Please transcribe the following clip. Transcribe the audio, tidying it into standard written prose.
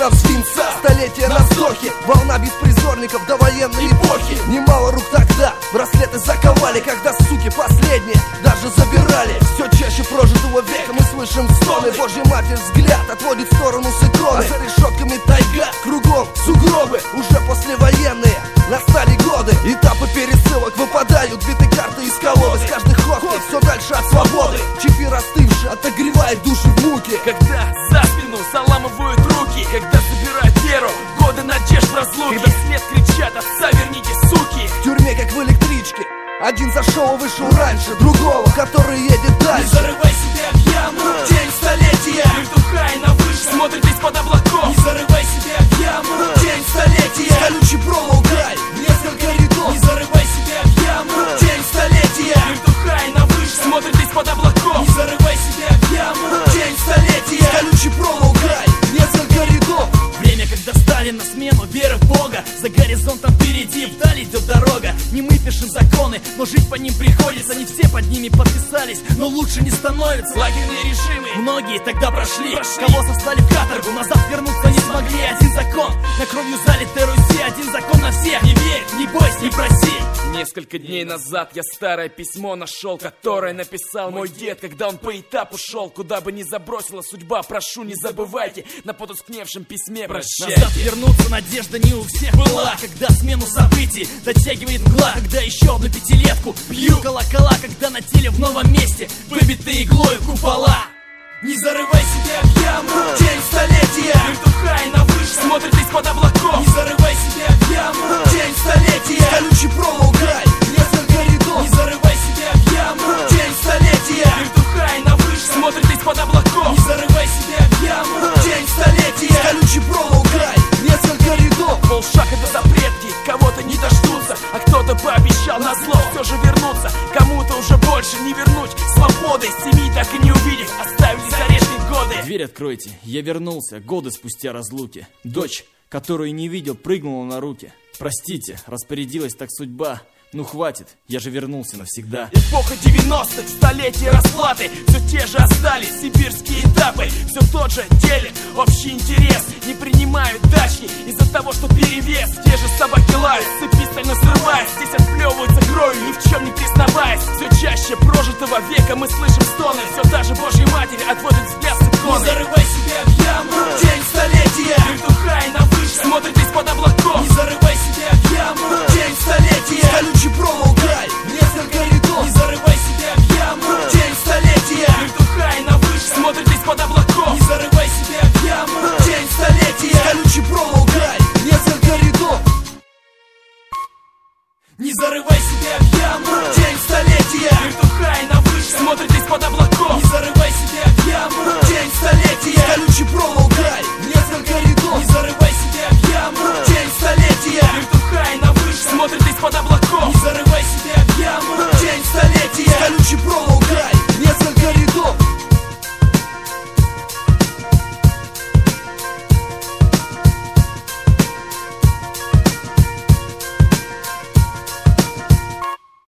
на свинца, столетия на вздохе, волна беспризорников до военной эпохи. Немало рук тогда браслеты заковали, когда суки последние даже забирали. Все чаще прожитого века мы слышим стоны, Божья Матерь взгляд отводит в сторону с иконы. А за решетками тайга, кругом сугробы, уже послевоенные настали годы. Этапы пересылок выпадают, биты карты из колоды. С каждой ходкой все дальше от свободы. Чипи остывшие отогревает души в муке. Когда за спину заламывают руки, когда забирают веру, годы надежд в разлуке, когда вслед кричат: отца верните, суки. В тюрьме, как в электричке, один зашел и вышел раньше другого, который едет дальше. Не зарывай себя в яму, день столетия, не вдыхай на выше, смотрит из-под облаков. Не зарывай себя в яму, день столетия, колючий проволок край, несколько рядов. Не зарывай себя в яму, день столетия, не вдыхай на выше, смотрит из-под облаков. Не зарывай себя в яму, день столетия, колючий проволок край, несколько рядов. Время, когда стали на смену веры в Бога, за горизонтом впереди вдали идет дорога. Не мы пишем законы, но жить по ним приходится. Не все под ними подписались, но лучше не становится. Лагерные режимы многие тогда прошли. Кого сослали в каторгу, назад вернуться не смогли. Один закон на кровью залитой Руси, один закон на всех. Не верь, не бойся, не проси. Несколько дней назад я старое письмо нашел, которое написал мой дед, когда он по этапу шел. Куда бы ни забросила судьба, прошу, не забывайте на потускневшем письме прощайте. Назад вернуться надежда не у всех была, когда смену событий дотягивает мгла, когда еще одну пятилетку бью колокола, когда на теле в новом месте выбиты иглой купола. Не зарывай себя в яму, день столетия, не вдыхай на выше, смотрит из-под облаков. Не зарывай себя в яму, день столетия, колючий проволок край, несколько рядов. Не зарывай себя в яму, день столетия, не вдыхай на выше, смотрит из-под облаков. Не зарывай себя в яму, день столетия, колючий проволок край, несколько рядов. Полшага до запретки, кого-то не дождутся, а кто-то пообещал на зло все же вернуться. Кому-то уже больше не вернуть свободы, семьи так и не увидев, оставили за орешник годы. Дверь откройте, я вернулся, годы спустя разлуки. Дочь, которую не видел, прыгнула на руки. Простите, распорядилась так судьба. Ну хватит, я же вернулся навсегда. Эпоха 90-х, столетие расплаты, все те же остались сибирские этапы. Все тот же делит общий интерес. Не принимают дачки из-за того, что перевес. Те же собаки лают, цепи стально срываясь. Здесь отплевываются кровью, ни в чем не признаваясь. Все чаще прожитого века мы слышим стоны. Все та же Божья Матерь отводит взгляд с иконы. Не зарывай себя в яму, день столетия, не вдыхай на выше, смотрит из-под облаков.